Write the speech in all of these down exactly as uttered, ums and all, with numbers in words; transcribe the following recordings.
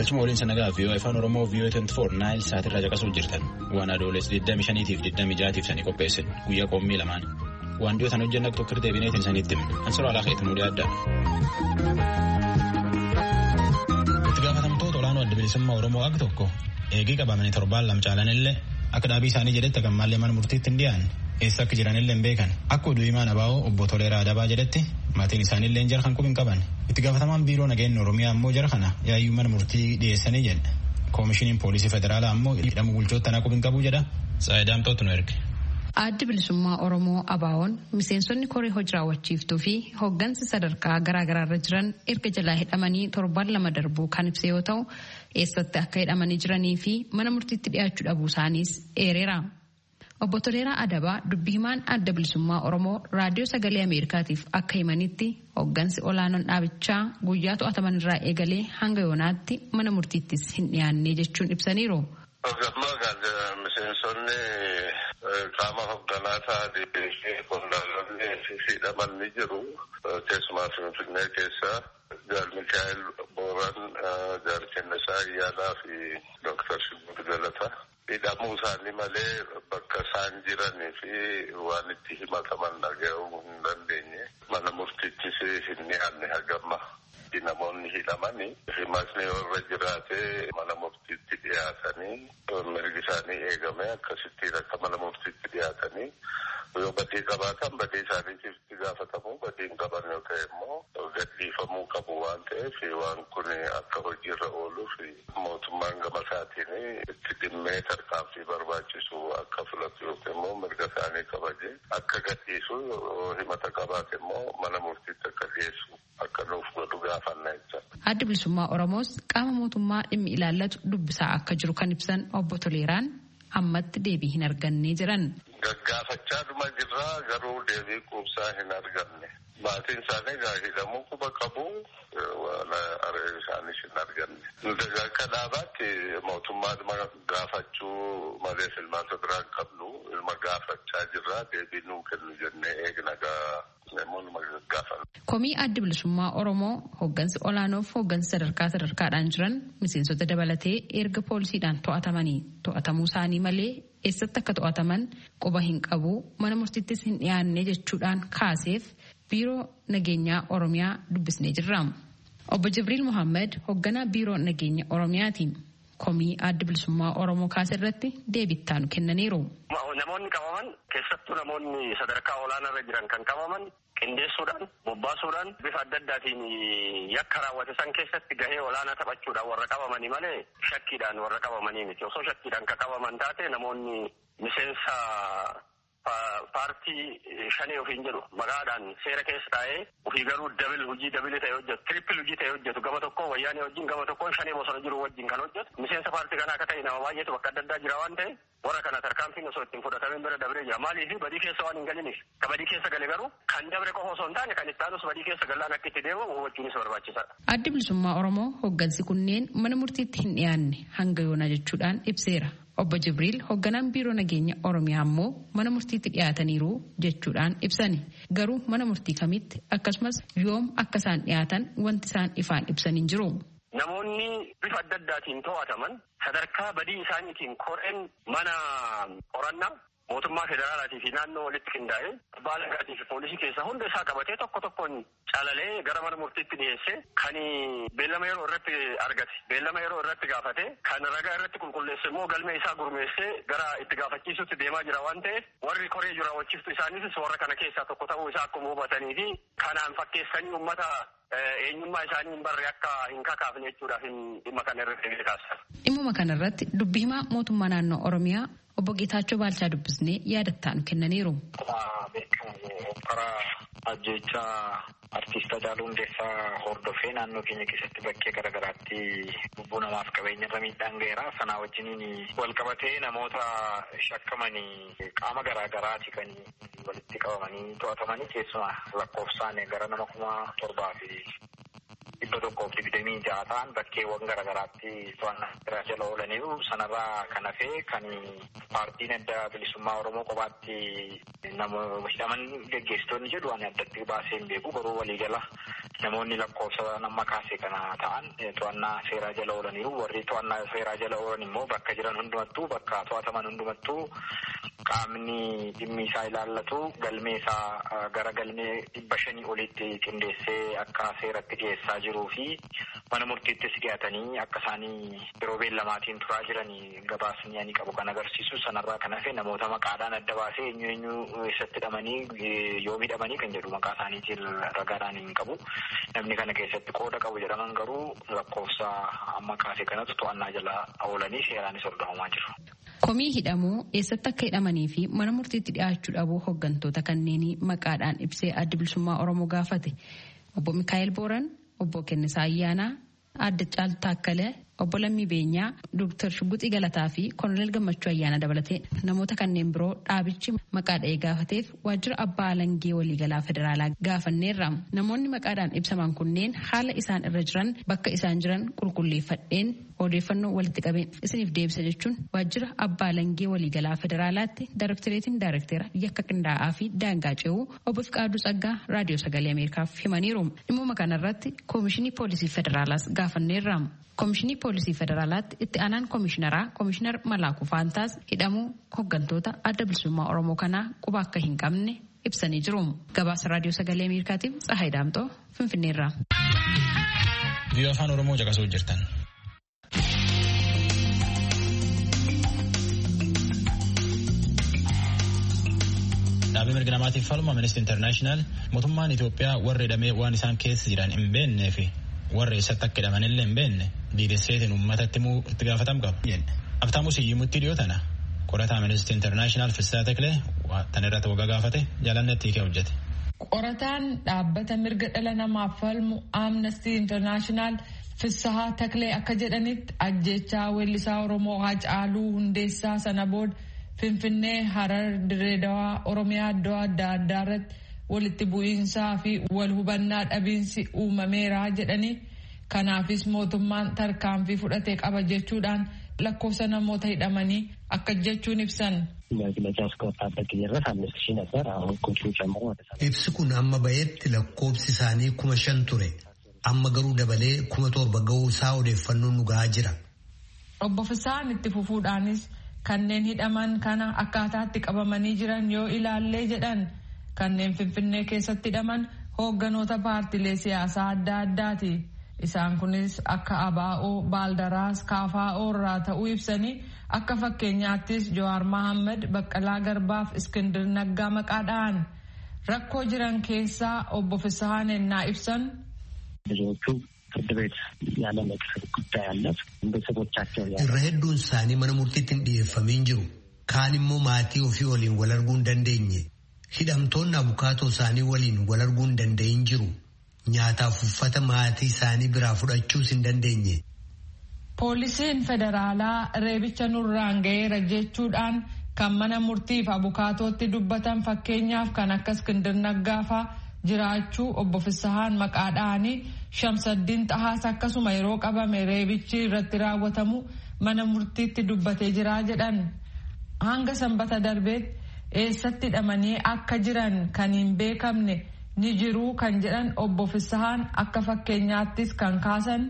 Galchuma waliin sanagaa fi afaan Oromoo V O A twenty four Naayil Saatirraa caqasuu jirtan. Waan adooles digdamii shaniitiif digdamii jaatiif sanii qopheessin. Guyyaa qommii lamaan. Waan dhiyootan hojjenna tokko deebineetiin saniitti himu. Ansaroo alaa keetti nu dhiyaadda. Itti gaafatamtoota olaanoo adda bilisummaa Oromoo akka tokko eegii qabamanii torbaan lama caalanillee akka dhaabii isaanii jedhetti gammaallee mana murtiitti hin dhiyaanne. Eessa akka jiranillee hin beekan. Akka oduu himaan Abaa'oo obbo Toleeraa Adabaa jedhetti maatiin isaaniillee jara kan qubiin qaban. Itti gaafatamaan biiroo nageenya Oromiyaa ammoo jara kana yaayyuu mana murtii dhiyeessanii jedha. Koomishiniin poolisii federaalaa ammoo hidhamu bulchoota tanaa qubiin qabuu jedha. Saayidaamtootu nu erge. Addi bilisummaa Oromoo Abaa'oon miseensonni koree hojii raawwachiiftuu fi hooggansi sadarkaa garaagaraarra jiran erga jalaa hidhamanii torban lama darbuu kan ibse yoo ta'u eessatti akka hidhamanii jiranii fi mana murtiitti dhiyaachuu dhabuu isaaniis eereera. Obbo Toleeraa Adabaa dubbii himaan adda bilisummaa Oromoo raadiyoo sagalee Ameerikaatiif akka himanitti hooggansi olaanoon dhaabichaa guyyaa to'ataman irraa eegalee hanga yoonaatti mana murtiittis hin dhiyaanne jechuun ibsaniiru. Miseensonni qaama hoogganaa ta'anii fi qondaalonni hidhaman ni jiru. Keessumaa Finfinnee keessa Jaal Mikaa'el Booran, Jaal Kennisaa Ayyaanaa fi Dooktar Shibbuu Galataa. Hidhamuu isaanii malee bakka isaan jiranii fi waan itti himataman dhaga'uu hin dandeenye. Mana murtiittis hin dhiyaanne hagamma. Namoonni hidhamanii himatni warra jiraatee mana murtiitti dhiyaatanii mirgi isaanii eegame akkasittiin akka mana murtiitti dhiyaatanii yoo badii qabaatan badii isaaniitiif itti gaafatamu badii hin qaban yoo ta'e immoo gadhiifamuu qabu waan ta'eef waan kun akka hojiirra ooluuf mootummaan gama isaatiin itti dhimmee tarkaanfii barbaachisu akka filatu yookiin immoo mirga isaanii kabaje akka gadhiisu himata qabaate immoo mana murtiitti akka dhiyeessu akka nuuf godhu gaafanna jecha. Addi bilisummaa Oromoos qaama mootummaa dhimmi ilaallatu dubbisaa akka jiru kan ibsan obbo Toleeraan ammatti deebii hin arganne jedhan. Gaggaafachaa dhuma jirraa garuu deebii quubsaa hin arganne. Maatiin isaanii gaa hidhamuu quba qabu waan aree isaaniis hin arganne. Nuti akka dhaabaatti mootummaa dhuma gaafachuu malee filmaata biraan qabnu ilma gaafachaa jirraa deebii nuu kennu jennee eegna gaa. Komii addi bilisummaa Oromoo hooggansi olaanoof hooggansi sadarkaa sadarkaadhaan jiran miseensota dabalatee erga poolisiidhaan to'atamanii to'atamuu isaanii malee eessatti akka to'ataman quba hin qabu mana murtiittis hin dhiyaanne jechuudhaan kaaseef biiroo nageenyaa Oromiyaa dubbisnee jirra. Obbo Jibriil Muhammad hoogganaa biiroo nageenya Oromiyaati. Komii addi bilisummaa Oromoo kaase irratti deebii taanu kennaniiru. Namoonni qabaman keessattuu namoonni sadarkaa olaanaarra jiran kan qabaman qindeessuudhaan bobbaasuudhaan bifa adda addaatiin yakka raawwate san keessatti gahee olaanaa taphachuudhaan warra qabamanii malee shakkiidhaan warra qabamanii miti. Osoo shakkiidhaan kan qabaman taate namoonni miseensa paartii shanii ofiin jedhu maqaadhaan seera keessa taa'ee ofii garuu dabil hojii dabili ta'e hojjetu tirippil hojii ta'e hojjetu gama tokko wayyaanee wajjin gama tokko shanii bosona jiru wajjin kan hojjetu miseensa paartii kanaa akka ta'e nama baay'eetu bakka adda addaa jira waan ta'e warra kana tarkaanfiin osoo ittiin fudhatamin bira dabree jira maaliif badii keessa waan hin galiniif ka badii keessa gale garuu kan dabre qofa osoo hin taane kan itti aanus badii keessa gallaan akka itti deemu hubachuunis barbaachisaadha. Addi bilisummaa Oromoo hooggansi kunneen mana murtiitti hin dhiyaanne hanga yoonaa jechuudhaan ibseera. Obbo Jibriil hoogganaan biiroo nageenya Oromiyaa ammoo mana murtiitti dhiyaataniiru jechuudhaan ibsani. Garuu mana murtii kamitti akkasumas yoom akka isaan dhiyaatan wanti isaan ifaan ibsan hin jiru. Namoonni bifa adda addaatiin to'ataman sadarkaa badii isaaniitiin koreen mana qorannaa mootummaa federaalaatii fi naannoo walitti qindaa'ee abbaa alangaatii fi poolisii keessaa hunda isaa qabatee tokko tokkoon calalee gara mana murtiitti dhiyeessee kan beellama yeroo irratti argate beellama yeroo irratti gaafate kan ragaa irratti qulqulleesse immoo galmee isaa gurmeessee gara itti gaafachiisutti deemaa jira waan ta'eef warri koree jiru raawwachiiftu isaaniitis warra kana keessaa tokko ta'uu isaa akkuma hubatanii fi kanaan fakkeessanii uummata eenyummaa isaanii hin barre akka hin kakaafne jechuudhaaf dhimma kana irratti kaasa. Dhimma kana irratti dubbii himaa mootummaa naannoo Oromiyaa obbo Geetaachoo Baalchaa dubbisnee yaadattaanu kennaniiru. Karaa ajjechaa artiist Haacaaluu Hundeessaa hordofee naannoo keenya keessatti bakkee garaagaraatti lubbuu namaaf qabeenya irra miidhaan ga'eera. Sanaa wajjiniin wal qabatee namoota shakkamanii qaama garaagaraati kan walitti qabamanii to'atamanii keessumaa lakkoofsaan gara nama kuma torbaa fi dhibba tokkoof digdamii ja'a ta'an bakkeewwan garaagaraatti to'annaa seeraa jala oolaniiru. Sanarraa kan hafee kan paartiin adda bilisummaa Oromoo kophaatti namoota hidhaman geggeessitoonni jedhu ani addatti baasee hin beeku. Garuu waliigala namoonni lakkoofsa nama kaasee kana ta'an to'annaa seeraa jala oolaniiru. Warri to'annaa seeraa jala oolan immoo bakka jiran hundumattuu bakka to'ataman hundumattuu qaamni dhimmi isaa ilaallatu galmee isaa gara galmee dhibba shanii olitti qindeessee akka seeratti dhiyeessaa jiruu fi mana murtiittis dhiyaatanii akka isaanii yeroo beellamaatiin turaa jiranii gabaasni ani qabu kan agarsiisu. Sanarraa kan hafe namoota maqaadhaan adda baasee eenyu eenyu eessatti hidhamanii yoo hidhamanii kan jedhu maqaa isaaniitiin ragaadhaan hin qabu. Namni kana keessatti qooda qabu jedhaman garuu lakkoofsa amma kaasee kanatu to'annaa jala oolanii seeraanis hordofamaa jiru. Komii hidhamuu eessatti akka hidhamanii fi mana murtiitti dhiyaachuu dhabuu hooggantoota kanneenii maqaadhaan ibsee adda bilisummaa Oromoo gaafate. Obbo Mikaa'el Booran, Obbo Kennisaa Ayyaanaa, Adda Caaltuu Taakkalee, Obbo Lammii Beenyaa, Dooktar Shugguxii Galataa fi Koloneel Gammachuu Ayyaana dabalatee namoota kanneen biroo dhaabichi maqaa dha'ee gaafateef waajjira abbaa alangee waliigalaa federaalaa gaafanneerra. Namoonni maqaadhaan ibsaman kunneen haala isaan irra jiran bakka isaan jiran qulqulleeffadheen odeeffannoo walitti qabeen isiniif deebisa jechuun waajjira abbaa alangee waliigalaa federaalaatti daarektereetiin daarekteera yakka qindaa'aa fi daangaa ce'uu obbo Fiqaaduu Tsaggaa raadiyoo sagalee Ameerikaaf himaniiru. Dhimma kanarratti koomishinii poolisii federaalaas gaafanneerra. Koomishinii poolisii federaalaatti itti aanaan koomishineraa koomishinar Malaakuu Faantaas hidhamuu hooggantoota adda bilisummaa Oromoo kanaa quba akka hin qabne ibsanii jiru. Gabaasa raadiyoo sagalee Ameerikaatiif Tsahaay Daamtoo Finfinneerraa. Biyya afaan Oromoo caqasuu jirtan. Dhaabbii mirga namaatiif falmu Amnesty International mootummaan Itoophiyaa warra hidhamee waan isaan keessa jiran hin beeknee fi warra eessatti akka hidhaman illee hin beekne diidesseetiin uummatatti immoo itti gaafatam qaba. Abtaamu Siyyimutti dhiyootana qorata Amnesty International Fissaa Teklee tan irratti waggaa gaafate jaalannetti hiikee hojjete. Qorataan dhaabbata mirga dhala namaaf falmu Amnesty International Fissaa Teklee akka jedhanitti ajjechaa weellisaa Oromoo Haacaaluu Hundeessaa sana booda Finfinnee, Harar, Direedawaa, Oromiyaa iddoo adda addaa irratti walitti bu'iinsaa fi wal hubannaa dhabiinsi uumameera jedhanii kanaafis mootummaan tarkaanfii fudhatee qaba jechuudhaan lakkoofsa namoota hidhamanii akka jechuun ibsan. Ibsi kun amma ba'eetti lakkoofsi isaanii kuma shan ture. Amma garuu dabalee kuma torba ga'uu isaa odeeffannoon nu ga'aa jira. Obbo Fisaan itti fufuudhaanis kanneen hidhaman kana akkaataatti qabamanii jiran yoo ilaallee jedhan kanneen Finfinnee keessatti hidhaman hoogganoota paartilee siyaasaa adda addaati. Isaan kunis akka Abaa'oo, Baaldaraas, Kaafaa'oo irraa ta'uu ibsanii akka fakkeenyaattis Jawaar Mohaammed, Baqqalaa Garbaaf Iskindir Naggaa maqaadhaan rakkoo jiran keessaa obbo Fisaan ennaa ibsan. Irra hedduun isaanii mana murtiitti hin dhiyeeffamiin jiru. Kaan immoo maatii ofii waliin wal arguu hin dandeenye. Hidhamtoonni abukaatoo isaanii waliin wal arguu hin danda'in jiru. Nyaataaf uffata maatii isaanii biraa fudhachuus hin dandeenye. Poolisiin federaalaa reebicha nurraan ga'eera jechuudhaan kan mana murtiif abukaatootti dubbatan fakkeenyaaf kan akka Iskindir Naggaafaa jiraachuu obbo Fisahaan maqaadhaanii Shamsaddiin Xahaas akkasuma yeroo qabame reebichi irratti raawwatamu mana murtiitti dubbatee jiraa jedhan. Hanga sanbata darbeetti eessatti hidhamanii akka jiran kan hin beekamne ni jiru kan jedhan obbo Fisahaan akka fakkeenyaattis kan kaasan.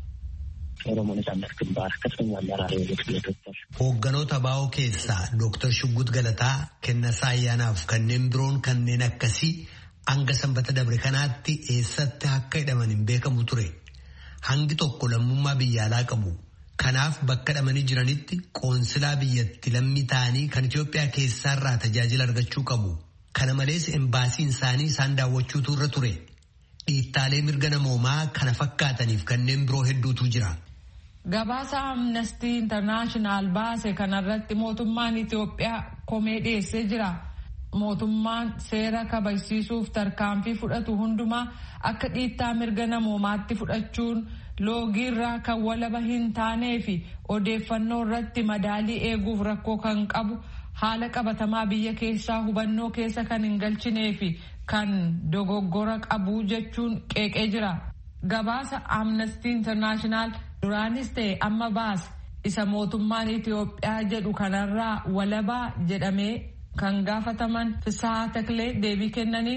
Hoogganoota baa'oo keessaa Dooktar Shuggut Galataa, Kennisaa Ayyaanaaf kanneen biroon kanneen akkasii hanga sanbata dabre kanaatti eessatti akka hidhaman hin beekamu ture. Hangi tokko lammummaa biyya alaa qabu. Kanaaf bakka hidhamanii jiranitti qoonsilaa biyyatti lammii ta'anii kan Itoophiyaa keessaarraa tajaajila argachuu qabu. Kana malees embaasiin isaanii isaan daawwachuutu irra ture. Dhiittaalee mirga namoomaa kana fakkaataniif kanneen biroo hedduutu jira. Gabaasa Amnesty International baase kanarratti mootummaan Itoophiyaa komee dhiyeessee jira. Mootummaan seera kabajsiisuuf tarkaanfii fudhatu hundumaa akka dhiittaa mirga namoomaatti fudhachuun loogiirraa kan walaba hin taanee fi odeeffannoo irratti madaalii eeguuf rakkoo kan qabu haala qabatamaa biyya keessaa hubannoo keessa kan hin galchinee fi kan dogoggora qabu jechuun qeeqee jira. gabaasa Amnesty International duraanis ta'e amma baase isa mootummaan Itoophiyaa jedhu kanarraa walabaa jedhamee kan gaafataman Fisahaa Taklee deebii kennaniin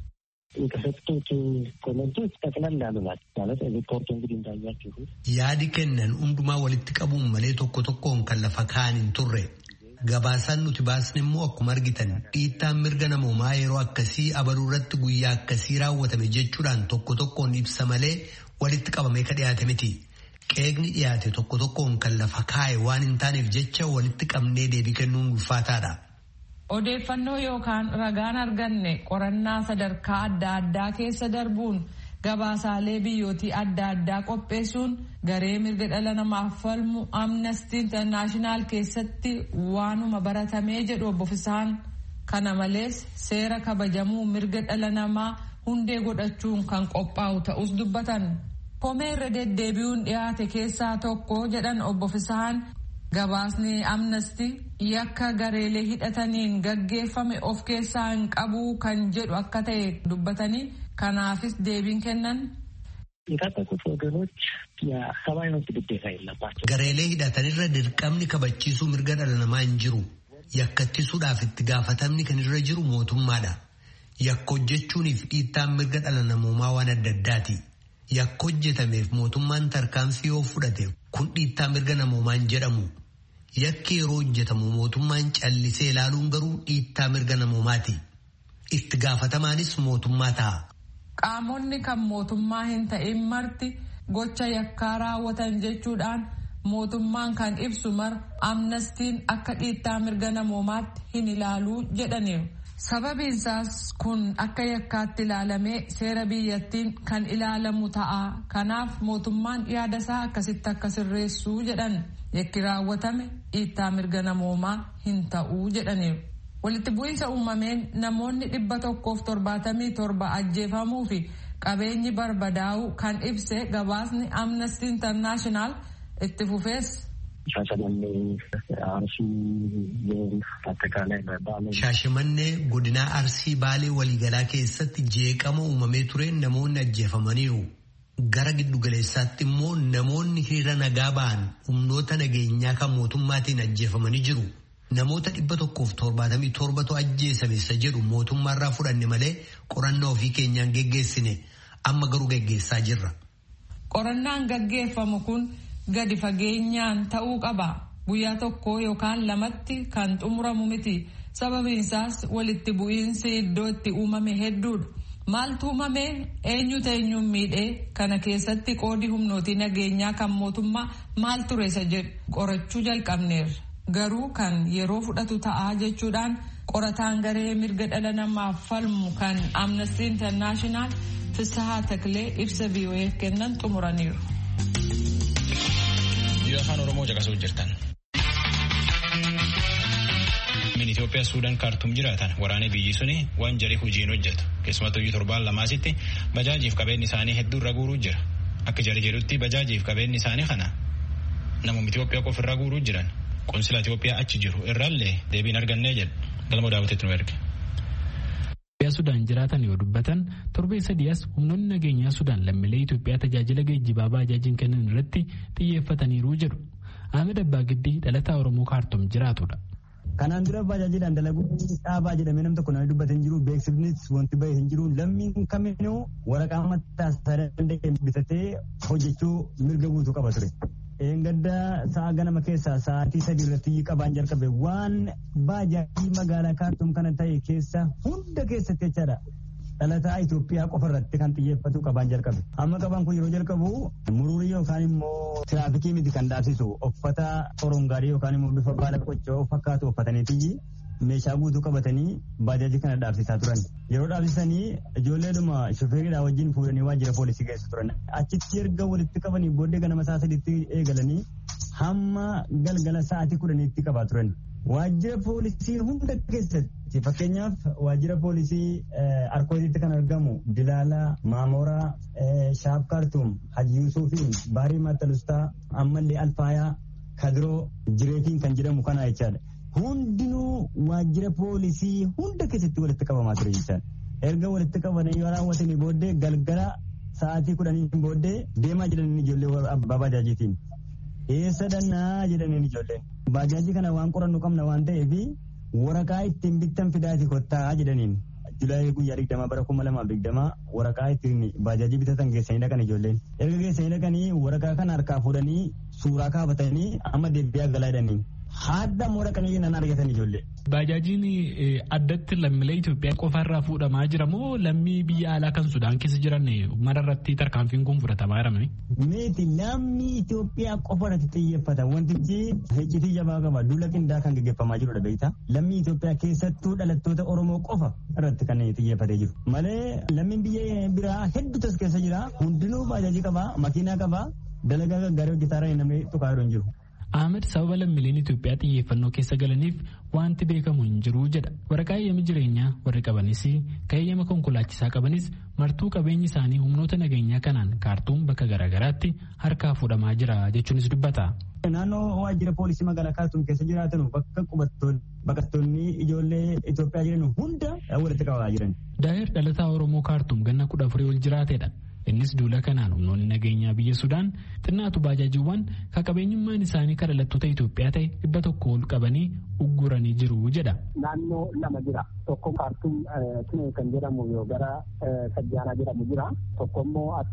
የተሰጡት ኮሜንቶች ጠቅላላ ያሉ ናቸው። ማለት ሪፖርቱ እንግዲህ እንዳያችሁት yaadi kennan hundumaa walitti qabuun malee tokko tokkoon kan lafa kaa'an hin turre. Gabaasaan nuti baasne immoo akkuma argitan dhiittaan mirga namoomaa yeroo akkasii abaluu irratti guyyaa akkasii raawwatame jechuudhaan tokko tokkoon ibsa malee walitti qabamee ka dhiyaate miti. Qeeqni dhiyaate tokko tokkoon kan lafa kaa'e waan hin taaneef jecha walitti qabnee deebii kennuun ulfaataadha. Odeeffannoo yookaan ragaan arganne qorannaa sadarkaa adda addaa keessa darbuun gabaasaalee biyyootii adda addaa qopheessuun garee mirga dhala namaaf falmu Amnesty International keessatti waanuma baratamee jedhu obbo Fisahaan. Kana malees seera kabajamuu mirga dhala namaa hundee godhachuun kan qophaa'u ta'us dubbatan. Komee irra deddeebi'uun dhiyaate keessaa tokko jedhan obbo Fisahaan gabaasni Amnesty yakka gareelee hidhataniin gaggeeffame of keessaa hin qabu kan jedhu akka ta'e dubbatanii kanaafis deebiin kennan. የታጠቁት ወገኖች የሰብአዊ መብት ግዴታ የለባቸው gareelee hidhatanirra dirqamni kabachiisuu mirga dhala namaa hin jiru. Yakkattisuudhaaf itti gaafatamni kan irra jiru mootummaadha. Yakka hojjechuuniif dhiittaan mirga dhala namoomaa waan adda addaati. Yakka hojjetameef mootummaan tarkaanfii yoo fudhate kun dhiittaa mirga namoomaa hin jedhamu. Yakki yeroo hojjetamu mootummaan callisee ilaaluun garuu dhiittaa mirga namoomaati. Itti gaafatamaanis mootummaa ta'a. Qaamonni kan mootummaa hin ta'in marti gocha yakkaa raawwatan jechuudhaan mootummaan kan ibsu mar Amnestiin akka dhiittaa mirga namoomaatti hin ilaaluu jedhaniiru. Sababiinsaas kun akka yakkaatti ilaalamee seera biyyattiin kan ilaalamu ta'a. Kanaaf mootummaan yaadasaa akkasitti akka sirreessuu jedhan yakki raawwatame dhiittaa mirga namoomaa hin ta'uu jedhaniiru. Walitti bu'iinsa uumameen namoonni dhibba tokkoof torbaatamii torba ajjeefamuu fi qabeenyi barbadaa'uu kan ibse gabaasni Amnesty International itti fufees. Shaashimannee godinaa Arsii Baalee waliigalaa keessatti jeeqama uumamee tureen namoonni ajjeefamaniiru. Gara giddugaleessaatti immoo namoonni hiriira nagaa ba'an humnoota nageenyaa kan mootummaatiin ajjeefamanii jiru. Namoota dhibba tokkoof torbaatamii torbatu ajjeesame isa jedhu mootummaarraa fudhanne malee qorannaa ofii keenyaan geggeessine amma garuu geggeessaa jirra. Qorannaan gaggeeffamu kun gadi fageenyaan ta'uu qaba. Guyyaa tokko yookaan lamatti kan xumuramu miti. Sababiinsaas walitti bu'iinsi iddoo itti uumame hedduudha. Maaltu uumame eenyutu eenyuun miidhee kana keessatti qoodi humnootii nageenyaa kan mootummaa maal ture isa jedhu qorachuu jalqabneerra. Garuu kan yeroo fudhatu ta'aa jechuudhaan qorataan garee mirga dhala namaaf falmu kan Amnesty International Fisahaa Taklee ibsa V O F kennan xumuraniiru. Biyya afaan Oromoo caqasuu jirtan. Min Itoophiyaa Suudaan Kaartuum jiraatan waraanee biyyi suni waan jarii hojiin hojjetu. Keessumattuu biyyi torbaan lamaasitti bajaajiif qabeenyi isaanii hedduu irra guuruu jira. Akka jarii jedhutti bajaajiif qabeenyi isaanii kana namuma Itoophiyaa qofa irra guuruu jiran. Qoonsila Itoophiyaa achi jiru irraallee deebiin argannee jedhu galma daawwateetu nu erge. Sudaan jiraatan yoo dubbatan torbee sadiyaas humnoonni nageenyaa Sudaan lammiilee Itoophiyaa tajaajila geejjibaa baajaajiin kennan irratti xiyyeeffataniiru jedhu. Ahmed Abbaa Giddii dhalataa Oromoo Kaartuum jiraatudha. Kanaan dura baajaajiidhaan dalaguu dhaabaa jedhamee nam tokko namni dubbatan jiru beeksifnis wanti bahee hin jiru lammiin kaminuu waraqaa mataa danda'e bitatee hojjechuu mirga guutuu qaba ture. Eeggadda sa'a ganama keessaa sa'aatii sadii irratti qabaan jalqabe waan baajaajii magaalaa Kaartuum kana ta'e keessa hunda keessatti jechaadha. Dhalataa Itoophiyaa qofa irratti kan xiyyeeffatu qabaan jalqabe. Amma qabaan kun yeroo jalqabu muruurii yookaan immoo tiraafikii miti kan dhaabsisu uffata orongaarii yookaan immoo bifa baala qoccoo fakkaatu uffataniitii meeshaa guutuu qabatanii baajaajii kana dhaabsisaa turan. Yeroo dhaabsisanii ijoolleedhuma shofeeridhaa wajjin fuudhanii waajjira poolisii geessu turan. Achitti erga walitti qabanii booddee ganama sa'a sadiitti eegalanii hamma galgala sa'aatii kudhaniitti qabaa turan. Waajjira poolisii hunda keessatti fakkeenyaaf waajjira poolisii Arkootitti kan argamu Dilaalaa, Maamoraa, Shaaf Kaartuum, Haji Yuusufiin, Baarii Mattalustaa, ammallee Alfaayaa, Kadiroo, Jireetiin kan jedhamu kana jechaadha. Hundinuu waajjira poolisii hunda keessatti walitti qabamaa ture jechaadha. Erga walitti qabanii yoo raawwatanii booddee galgala sa'aatii kudhanii booddee deemaa jiran ijoollee abbaa baajaajiitiin. Eessa dhannaa jedhaniin ijoolleen. Baajaajii kana waan qorannu qabna waan ta'eef waraqaa ittiin bittan fidaati kottaa jedhaniin. Julaayii guyyaa digdamaa bara kuma lamaaf digdamaa waraqaa ittiin baajaajii bitatan geessanii dhaqan ijoolleen. Erga geessanii dhaqanii waraqaa kana harkaa fuudhanii suuraa kaafatanii amma deebi'aa galaa jedhanii. Haadda waraqanii nan argatan ijoollee. Baajaajiin addatti lammiilee Itoophiyaa qofaarraa fuudhamaa jira moo lammii biyya alaa kan Sudaan keessa jiran mararratti tarkaanfiin kun fudhatamaa jira? Meeti lammii Itoophiyaa qofarratti xiyyeeffata. Wantichi iccitii jabaa qaba. Duula qindaa kan gaggeeffamaa jirudha beektaa. Lammii Itoophiyaa keessattuu dhalattoota Oromoo qofa irratti kan xiyyeeffatee jiru. Malee lammiin biyya biraa hedduutu as keessa jira. Hundinuu baajaajii qaba, makiinaa qaba, dalagaa gaggaarii hojjetaa namni tuqaa jiru hin jiru. Ahmed sababa lammiileen Itoophiyaa xiyyeeffannoo keessa galaniif wanti beekamu hin jiru jedha. Waraqaa eeyyama jireenyaa warri qabanis kan eeyyama konkolaachisaa qabanis martuu qabeenyi isaanii humnoota nageenyaa kanaan kaartuum bakka garaagaraatti harkaa fuudhamaa jira jechuunis dubbata. Naannoo waajjira poolisii magaalaa kaartuum keessa jiraatan bakka baqattoonni ijoollee Itoophiyaa jiran hunda walitti qabaa jiran. Daa'ir dhalataa Oromoo kaartuum ganna kudha afurii ol jiraatedha. Innis duula kanaan humnoonni nageenyaa biyya Sudaan xinnaatu baajaajiiwwan kan qabeenyummaan isaanii kan dhalattoota Itoophiyaa ta'e dhibba tokko ol qabanii ugguranii jiru jedha. Naannoo lama jira. Tokko kaartuum Tinee kan jedhamu yoo gara Sajjaanaa jedhamu jira. Tokko immoo as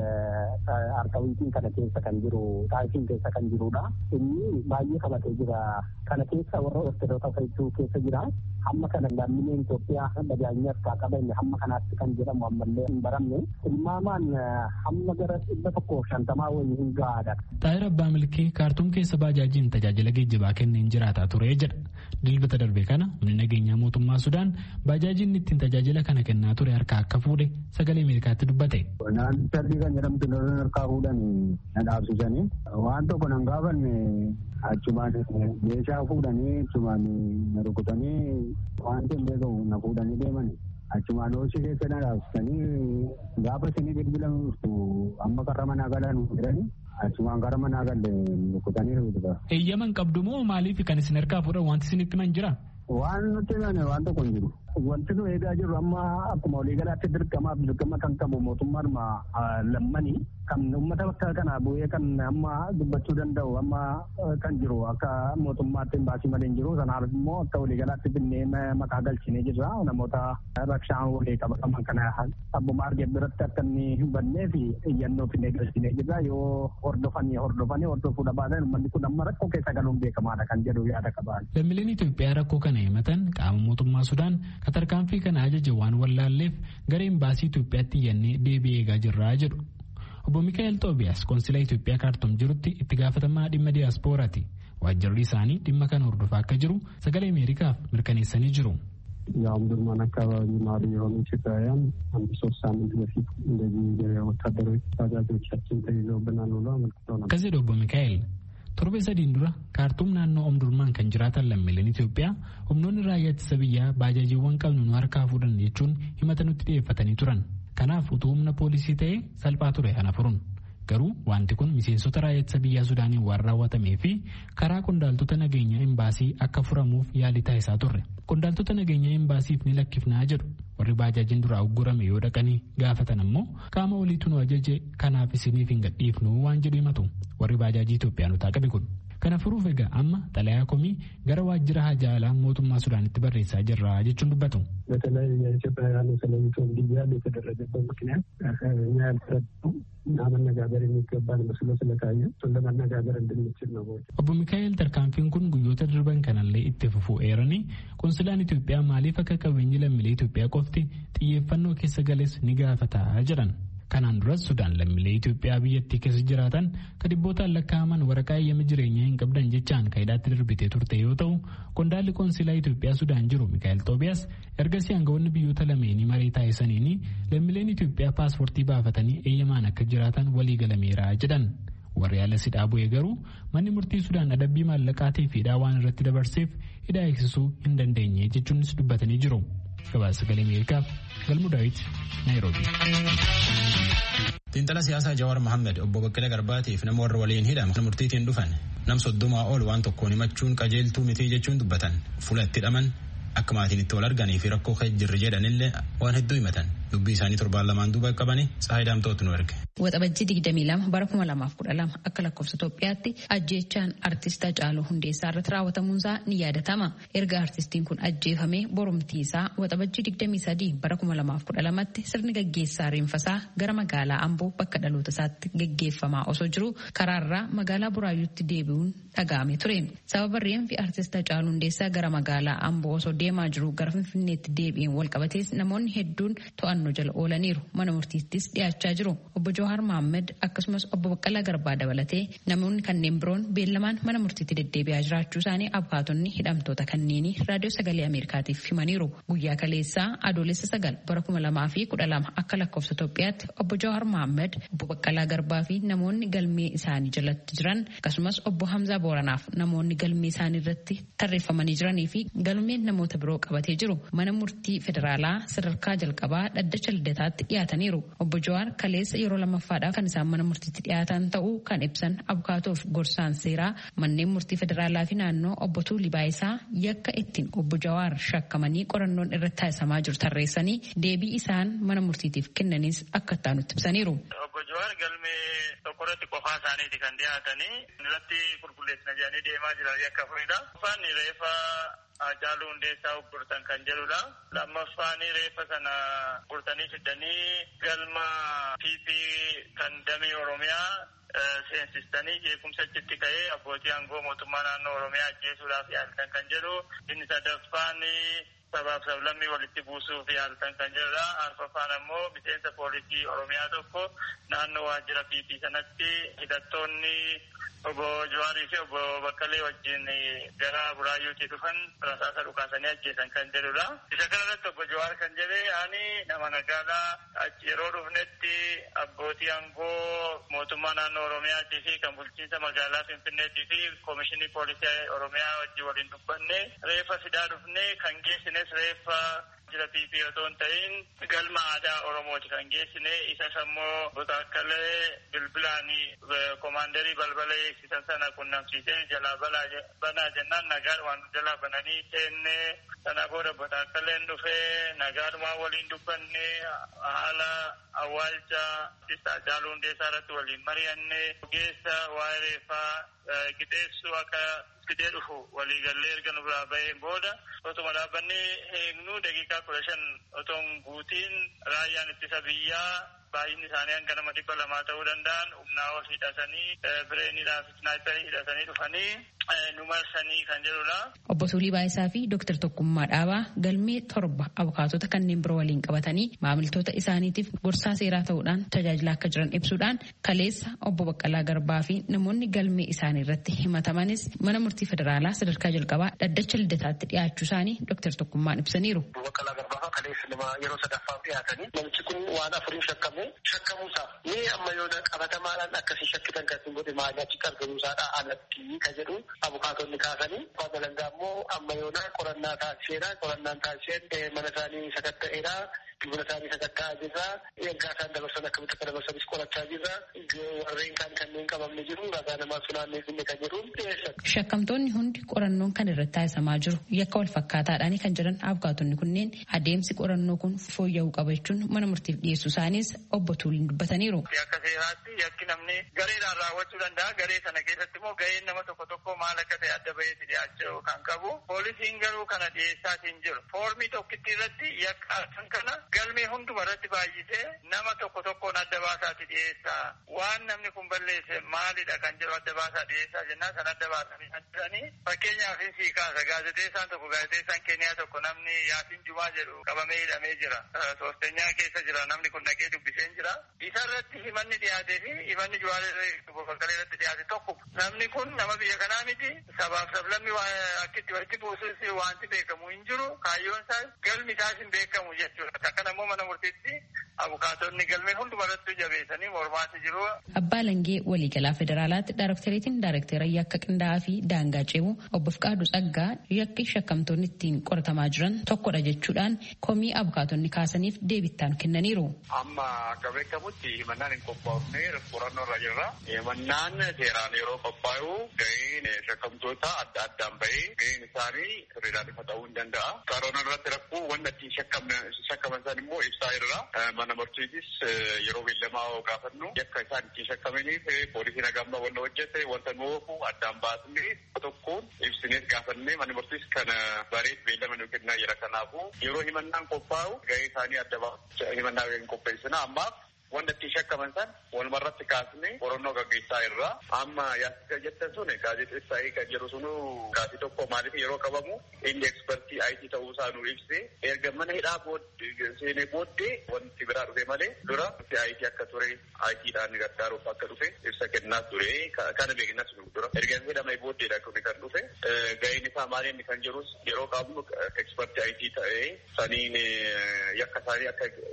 Arkawiitiin kana keessa kan jiru Taayifiin keessa kan jirudha. Inni baay'ee qabatee jira. Kana keessa warra Ortodoksii fe'ituu keessa jira. Hamma kana lammiileen Itoophiyaa bajaajii harkaa qaban hamma kanaatti kan jedhamu ammallee hin baramne. Ilmaamaan hamma gara dhibba tokkoo shantamaa wayii hin gahaadha. Xaayir Abbaa Milkii kaartuum keessa baajaajiin tajaajila geejjibaa kenneen jiraataa ture jedha. Dilbata darbe kana humni nageenyaa mootummaa Sudaan baajaajiin ittiin tajaajila kana kennaa ture harkaa akka fuudhe sagalee Ameerikaatti dubbate. Naannoo sadii kan jedhamtu lolan harkaa fuudhanii na dhaabsisanii waan tokko nan gaafanne achumaan meeshaa fuudhanii achumaan na rukutanii waan hin beekamu na fuudhanii deemanii. Achumaan hoosii keessa na dhaabsisanii gaafa isinii bilbilamtu amma karra manaa galaan jedhanii achumaan gara manaa galle rukutanii rukutuudha. Eeyyaman qabdu moo maaliif kan isin harkaa fuudhan wanti isinitti himan jira? Waan nuti himame waan tokko hin jiru. Wanti nu eegaa jirru amma akkuma waliigalaatti dirqamaaf dirqama kan qabu mootummaadhuma lammanii kan uummata bakka kana bu'ee kan amma dubbachuu danda'u amma kan jiru akka mootummaatti baasii malee hin jiru. Sanaaf immoo akka waliigalaatti binnee maqaa galchinee jirra. Namoota rakshaan walii qabataman kana abbuma argee biratti akka inni hin bannee fi iyyannoo finnee galchinee jirra. Yoo hordofanii hordofanii hordofuu dhabaatan uummanni kun amma rakkoo keessa galuun beekamaadha kan jedhu yaada qaban. Lammiileen Itoophiyaa rakkoo kana himatan qaama mootummaa Sudaan tarkaanfii kana ajaje waan wallaalleef gareen baasii Itoophiyaatti iyyannee deebii eegaa jirraa jedhu. Obbo Mikaa'el Xoobiyaas konsilaa Itoophiyaa kaartuum jirutti itti gaafatamaa dhimma diyaaspooraati. Waajjirri isaanii dhimma kana hordofaa akka jiru sagalee Ameerikaaf mirkaneessanii jiru. የአምዱርማን አካባቢ ማሪ የሆኑ ኢትዮጵያውያን አንድ ሶስት ሳምንት በፊት እንደዚህ ወታደሮች ባጃጆቻችን ተይዘውብናል ብሎ አመልክተው ነበር። ከዚህ ዶቦ ሚካኤል torbe sadiin dura kaartuum naannoo omdurmaan kan jiraatan lammiileen Itoophiyaa humnoonni raayyaa ittisa biyyaa baajaajiiwwan qabnu nu harkaa fuudhan jechuun himata nutti dhiyeeffatanii turan. Kanaaf utuu humna poolisii ta'ee salphaa ture kana furuun. Garuu wanti kun miseensota raayyaa ittisa biyyaa Sudaaniin waan raawwatamee fi karaa qondaaltota nageenya imbaasii akka furamuuf yaalii taasisaa turre. Qondaaltota nageenya imbaasiif ni lakkifnaa jedhu. Warri baajaajiin duraa uggurame yoo dhaqanii gaafatan ammoo qaama oliitu nu ajaje kanaaf isiniif hin gadhiifnu waan jedhu himatu. Warri baajaajii Itoophiyaanotaa qabe kun. Kana furuuf egaa amma xalayaa komii gara waajjira hajaalaa mootummaa Sudaanitti barreessaa jirra jechuun dubbatu. በተለይ የኢትዮጵያውያኑ ተለይቶ እንዲያል የተደረገበት ምክንያት እኛ ያልተረዳነው እና መነጋገር የሚገባን መስሎ ስለታየ እሱን ለመነጋገር እንድንችል ነው። Obbo Mikaa'el tarkaanfiin kun guyyoota darban kanallee itti fufuu eeranii konsilaan Itoophiyaa maaliif akka qabeenyi lammiilee Itoophiyaa qofti xiyyeeffannoo keessa gales ni gaafataa jedhan. Kanaan duras Sudaan lammiilee Itoophiyaa biyyattii keessa jiraatan kan dhibbootaan lakkaa'aman waraqaa eeyyama jireenyaa hin qabdan jechaan kaayidaatti darbitee turte yoo ta'u qondaalli konsilaa Itoophiyaa Sudaan jiru Mikaa'el Xoobiyaas ergasii aangawoonni biyyoota lameenii marii taasisaniini lammiileen Itoophiyaa paaspoortii baafatanii eeyyamaan akka jiraatan walii galameera jedhan. Warri ala sidhaa bu'ee garuu manni murtii Sudaan adabbii maallaqaatii fi hidhaa waan irratti dabarseef hidhaa eegsisuu hin dandeenye jechuunis dubbatanii jiru. Gabaasa sagalee Ameerikaaf Galmuu Daawit Naayiroobi. Xiinxala siyaasaa Jawaar Mohaammed obbo Baqqalee Garbaatiif nama warra waliin hidhame murtiitiin dhufan nam soddomaa ol waan tokkoon himachuun qajeeltuu miti jechuun dubbatan fuula itti hidhaman akka maatiin itti wal arganii fi rakkoo keessa jirri jedhanillee waan hedduu himatan. dubbii isaanii torbaan lamaan duuba qabanii Tsaayidaamtootu nu erge. Waxabajjii digdamii lama bara kuma lamaaf kudha lama akka lakkoofsa Itoophiyaatti ajjeechaan artist Hacaaluu Hundeessaa irratti raawwatamuunsaa ni yaadatama. Erga artistiin kun ajjeefamee borumtii isaa waxabajjii digdamii sadii bara kuma lamaaf kudha lamatti sirni gaggeessaa reenfasaa gara magaalaa Amboo bakka dhaloota isaatti gaggeeffamaa osoo jiru karaarraa magaalaa Buraayyuutti deebi'uun dhaga'ame ture. Sababa reenfi artist Hacaaluu Hundeessaa gara magaalaa Amboo osoo deemaa jiru gara Finfinneetti deebi'een walqabatees namoonni hedduun to'annoo jala oolaniiru. Mana murtiittis dhiyaachaa jiru. Obbo Jawaar Mohaammed akkasumas obbo Baqqalaa Garbaa dabalatee namoonni kanneen biroon beellamaan mana murtiitti deddeebi'aa jiraachuu isaanii abukaatonni hidhamtoota kanneenii raadiyoo sagalee Ameerikaatiif himaniiru. Guyyaa kaleessaa adoolessa sagal bara kuma lamaa fi kudha lama akka lakkoofsa Itoophiyaatti obbo Jawaar Mohaammed, obbo Baqqalaa Garbaa fi namoonni galmee isaanii jalatti jiran akkasumas obbo Hamzaa Booranaaf namoonni galmee isaanii irratti tarreeffamanii jiranii fi galmeen namoota biroo qabatee jiru. Mana murtii federaalaa sadarkaa jalqabaa dhaddacha lidataatti dhiyaataniiru. Obbo Jawaar kaleessa yeroo lammaffaadhaaf kan isaan mana murtiitti dhiyaatan ta'uu kan ibsan abukaatoof gorsaan seeraa manneen murtii federaalaa fi naannoo obbo Tuulii Baayisaa yakka ittiin obbo Jawaar shakkamanii qorannoon irratti taasifamaa jiru tarreessanii deebii isaan mana murtiitiif kennanis akka ittaanutti ibsaniiru. Obbo Jawaar galmee tokkorratti qofaa isaaniiti kan dhiyaatanii irratti qulqulleessina jedhanii deemaa jiran yakka furidha. Uffanni reefa Hacaaluu Hundeessaa uggurtan kan jedhudha. Lammaffaanii reeffa sana gurtanii fiddanii galma piipii kan damee Oromiyaa seensistanii jeequmsa achitti ka'ee abbootii aangoo mootummaa naannoo Oromiyaa ajjeesuudhaaf yaaltan kan jedhu. Inni sadaffaan sabaaf sablammii walitti buusuuf yaaltan kan jedhudha. Arfaffaan ammoo miseensa poolisii Oromiyaa tokko naannoo waajjira piipii sanatti hidhattoonni obbo Jawaarii fi obbo Baqqalee wajjin gara Buraayyuutti dhufan rasaasa dhukaasanii ajjeesan kan jedhudha. Isa kanarratti obbo Jawaar kan jedhe ani nama nagaadhaa achi yeroo dhufnetti abbootii aangoo mootummaa naannoo Oromiyaatii fi kan bulchiinsa magaalaa Finfinneetii fi koomishinii poolisii Oromiyaa wajjin waliin dubbanne reeffa fidaa dhufne kan geessines reeffa jira piipii otoo hin ta'in galma aadaa Oromooti kan geessine isas ammoo Baqqalee bilbilaan koomaandarii balbala eegsisan sana qunnamsiisee jalaa banaa jennaan nagaadhumaan jalaa bananii seenne sana booda Baqqaleen dhufee nagaadhumaan waliin dubbanne haala awwaalcha artist Hacaaluu Hundeessaa irratti waliin mari'anne ogeessa waa'ee reeffaa qixeessuu akka fidee dhufu waliigallee erga nu biraa baheen booda otuma dhaabbannee eegnu daqiiqaa kudha shan otoon guutiin raayyaan ittisa biyyaa baay'inni isaanii hanga nama dhibba lamaa ta'uu danda'an humnaa ol hidhatanii bireeniidhaaf snaayiparii hidhatanii dhufanii nu marsanii kan jedhudha. Obbo Tuulii Baayisaa fi Dooktar Tokkummaa Dhaabaa galmee torba abukaatota kanneen biroo waliin qabatanii maamiltoota isaaniitiif gorsaa seeraa ta'uudhaan tajaajilaa akka jiran ibsuudhaan kaleessa obbo Baqqalaa Garbaa fi namoonni galmee isaanii irratti himatamanis mana murtii federaalaa sadarkaa jalqabaa dhaddacha lidataatti dhiyaachuu isaanii Dooktar Tokkummaan ibsaniiru. Baqqalaa Garbaa kaleessa nama yeroo sadaffaaf dhiyaatanii namichi kun waan afurii shakkame shakkamuusaa mee amma yoo qabatamaadhaan akkasii shakkitan kan godhe maali achitti argamuusaadha alatti ka jedhu abukaatonni kaasanii babalangaa immoo amma yoona qorannaa taasiseera qorannaan taasiseen mana isaanii sakatta'eera dubuna isaanii sakatta'aa jirra eeggaa isaan dabarsan akkamitti akka dabarsanis qorachaa jirra warreen kaan kanneen qabamne jiru ragaa namaa sunaannee finne kan jedhu dhiyeessan. Shakkamtoonni hundi qorannoon kan irratti taasisamaa jiru yakka wal fakkaataadhaan kan jiran abukaatonni kunneen adeemsi qorannoo kun fooyya'uu qaba jechuun mana murtiif dhiyeessuu isaanis obbo Tuuliin dubbataniiru. Akka seeraatti yakki namni gareedhaan raawwachuu danda'a. Garee sana keessatti immoo gaheen nama tokko tokko maal akka ta'e adda baheeti dhiyaachuu kan qabu. Poolisiin garuu kana dhiyeessaatiin jiru. Foormii tokkitti irratti yakka kan kana galmee hunduma irratti baay'isee nama tokko tokkoon adda baasaati dhiyeessaa. Waan namni kun balleesse maalidha kan jedhu adda baasaa dhiyeessaa jennaan san adda baasanii kan jiranii. Fakkeenyaaf sii kaasa gaazexeessaan tokko gaazexeessaan Keeniyaa tokko namni Yaasin Jumaa jedhu qabamee hidhamee jira. Soostenyaa keessa jira namni kun dhaqee dubbiseen jira. Isa irratti himanni dhiyaatee fi himanni Jawaar Baqqalee irratti dhiyaate tokko. Namni kun nama biyya kanaa miti. Sabaaf sablammii akkitti walitti buusuus wanti beekamu hin jiru. Kaayyoon isaa galmi isaas hin beekamu jechuudha. Akkana immoo mana murtiitti abukaatonni galmee hundumarratti jabeessanii mormaatti jiru. Abbaa Langee waliigalaa federaalaatti daarekteeriitiin daarekteera yakka qindaa'aa fi daangaa ceebuu obbo Fiqaaduu Tsaggaa yakki shakkamtoonni ittiin qoratamaa jiran tokkodha jechuudhaan komii abukaatonni kaasaniif deebittaan kennaniiru. Amma akka beekamutti himannaan hin qophaa'ufne qorannoo irra jirra. Himannaan seeraan yeroo qophaa'u gaheen shakkamtoota adda addaan bahee gaheen isaanii sirriidhaan ifa ta'uu hin danda'a. Qaroon irratti rakkoo wanta ittiin shakkaman san immoo ibsaa irra mana murtiitis yeroo beellamaa gaafannu yakka isaan ittiin shakkamaniif poolisiin hagamma wanta hojjete wanta nuufu addaan baasnee tokkoon ibsinees gaafannee mana murtiis kana bareet beellama nu kennaa jira. Kanaafuu yeroo himannaan qophaa'u gahee isaanii adda baasa himannaa hin qopheessina ammaaf wanta ittiin shakkaman san walumarratti kaasnee qorannoo gaggeessaa irraa amma yaasika jettan sun gaazexeessaa'ii kan jedhu sunu gaazii tokko maaliif yeroo qabamu inni ekspertii ayitii ta'uu isaa nu ibsee erga mana hidhaa booddee seenee booddee wanti biraa dhufe malee dura ayitii akka ture ayitiidhaan gargaaruuf akka dhufe ibsa kennaa ture kana beeknas nu dura erga hidhamee booddeedha kun kan dhufe gaheen isaa maali inni kan jedhus yeroo qabnu ekspertii ayitii ta'ee saniin yakka isaanii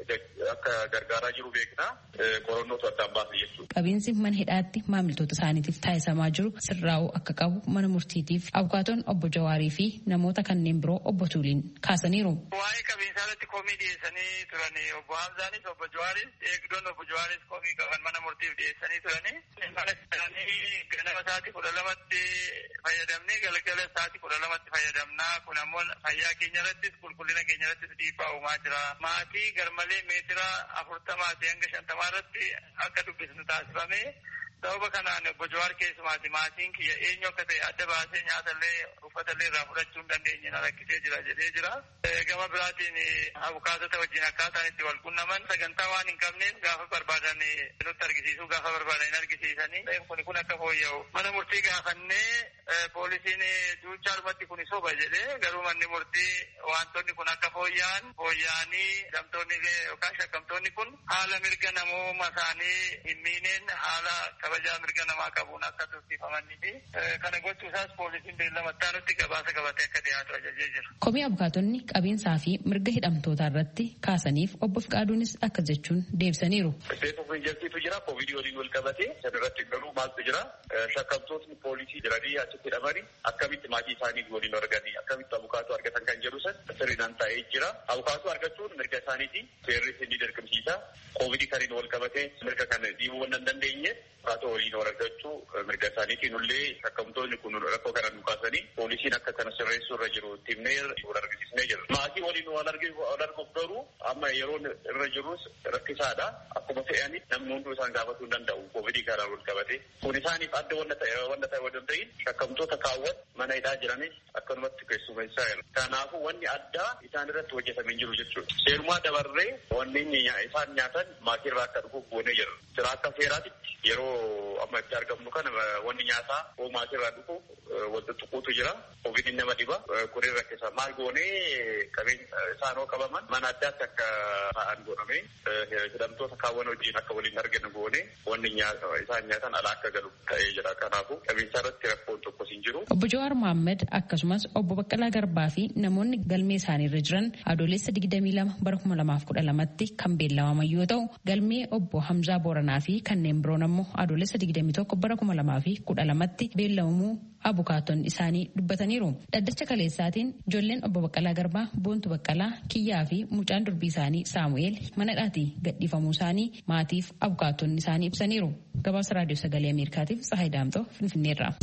akka gargaaraa jiru beekna. Qorannootu addaan baasa jechuudha. Qabiinsi mana hidhaatti maamiltoota isaaniitiif taasisamaa jiru sirraa'uu akka qabu mana murtiitiif abukaatoon obbo Jawaarii fi namoota kanneen biroo obbo Tuuliin kaasaniiru. Waa'ee qabiinsaa irratti komii dhiyeessanii turani obbo Hamzaanis obbo Jawaaris eegdoon obbo Jawaaris komii qaban mana murtiif dhiyeessanii turani. Mana isaanii ganama sa'aatii kudha lamatti fayyadamnee galgala sa'aatii kudha lamatti fayyadamnaa kun ammoo fayyaa keenya irrattis qulqullina keenya irrattis dhiibbaa uumaa jira. Maatii garmalee meetira afurtamaa fi hanga shantamaa irratti akka dubbisnu taasifame sababa kanaan obbo Jawaar keessumaati maatiin kiyya eenyu akka ta'e adda baasee nyaatallee uffatallee irraa fudhachuu hin dandeenye na rakkisee jira jedhee jira. Gama biraatiin abukaatota wajjin akkaataan itti wal quunnaman sagantaa waan hin qabneef gaafa barbaadan nutti argisiisuu gaafa barbaadan hin argisiisanii kun kun akka fooyya'u mana murtii gaafannee poolisiin duuchaalumatti kun soba jedhee garuu manni murtii wantoonni kun akka fooyya'an fooyya'anii hidhamtoonni yookaan shakkamtoonni kun haala mirga namooma isaanii hin miineen haala kabajaa mirga namaa qabuun akka tursiifamanii fi kana gochuu isaas poolisiin beellamattaa nutti gabaasa qabatee akka dhiyaatu ajajee jira. Komii abukaatonni qabiinsaa fi mirga hidhamtootaa irratti kaasaniif obbo Fiqaaduunis akka jechuun deebisaniiru. Seetuuf injirtiitu jira koovidii waliin wal qabatee san irratti garuu maaltu jira shakkamtootni poolisii jiranii achitti hidhamanii akkamitti maatii isaanii waliin arganii akkamitti abukaatuu argatan kan jedhu san sirriidhaan taa'ee jira. Abukaatuu argachuun mirga isaaniiti seerri inni dirqamsiisa. Koovidii kaniin wal qabatee mirga kana dhiibuu waan hin dandeenye abukaatuu waliin wal argachuu mirga isaaniitiin illee shakkamtoonni kun rakkoo kana nu kaasanii poolisiin akka kana sirreessuu irra jiru timnee wal argisiisnee jira. Maatii waliin wal arguuf garuu amma yeroo irra jirus rakkisaadha. Akkuma fe'anii namni hunduu isaan gaafatuu hin danda'u koovidii kanaan wal qabate. Kun isaaniif adda wanta ta'e wanta ta'e wanta ta'in shakkamtoota kaawwan mana hidhaa jiranis akkanumatti keessummeessaa jira. Kanaafuu wanni addaa isaan irratti hojjetamee jiru jechuudha. Seerumaa dabarree wanni isaan nyaatan maatii irraa akka dhufuuf goonee jira. Jira akka seeraatitti yeroo amma itti argamnu kana wanni nyaataa hoo maatii irraa dhufu wanta tuquutu jira. Koovidiin nama dhiba. Kunin rakkisa. Maal goonee qabeenya isaanoo qabaman mana addaatti akka ta'an godhamee hidhamtoota kaawwan wajjin akka waliin arginu goonee wanni isaan nyaatan alaa akka galu ta'ee jira. Kanaafuu qabiinsa irratti rakkoon tokkos hin jiru. Obbo Jawaar Mohaammed akkasumas obbo Baqqalaa Garbaa fi namoonni galmee isaanii irra jiran adoolessa digdamii lama bara kuma lamaaf kudha lamatti kan beellamaman yoo ta'u galmee obbo Hamzaa Booranaa fi kanneen biroon ammoo adoolessa digdamii tokko bara kuma lamaa fi kudha lamatti beellamamuu abukaatonni isaanii dubbataniiru. Dhaddacha kaleessaatiin ijoolleen obbo Baqqalaa Garbaa, Boontu Baqqalaa, Kiyyaa fi mucaan durbii isaanii Saamu'eel mana hidhaatii gadhiifamuu isaanii maatiif abukaatonni isaanii ibsaniiru. Gabaasa raadiyoo sagalee Ameerikaatiif Tsahaay Daamtoo Finfinneerraa.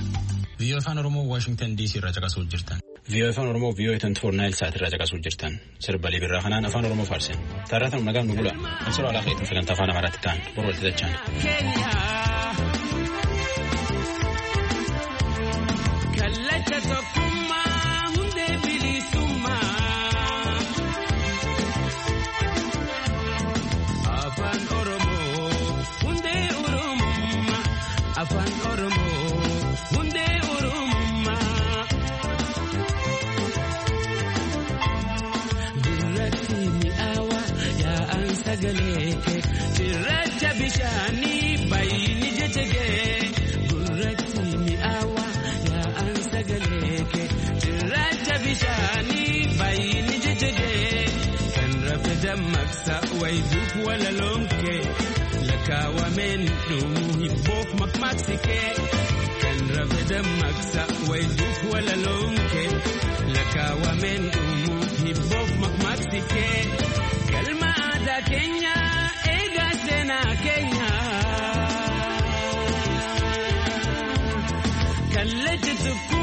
Viiyoo Afaan Oromoo Waashingtan diisii irraa caqasuu jirtan. Viiyoo Afaan Oromoo Viiyoo Tantoor Naayil Saat irraa caqasuu jirtan. Sirbalii birraa kanaan Afaan Oromoo faarsen. Taarratan nagaan nu bula. Ansiroo alaa keetiin filantaa afaan Amaaraatti ta'an. Boru walitti dachaan. Kallacha tokkummaa hundee bilisummaa Afaan Oromoo hundee Oromummaa Afaan Oromoo hundee Oromummaa Gurratti mi'aawa yaa'an sagalee kee cirracha bishaanii baay'inni jechegee Gurratti mi'aawa cirracha bishaanii baay'inni jechegee kan rafe dammaqsa wayiduuf lakkaawameen dhumuu hibboof maqmaqsikee kan rafe dammaqsa wayituuf walaloomkee lakkaawameen dhumuu hibboof maqmaqsikee galma aadaa keenya eegaa seenaa keenya kallachi tukku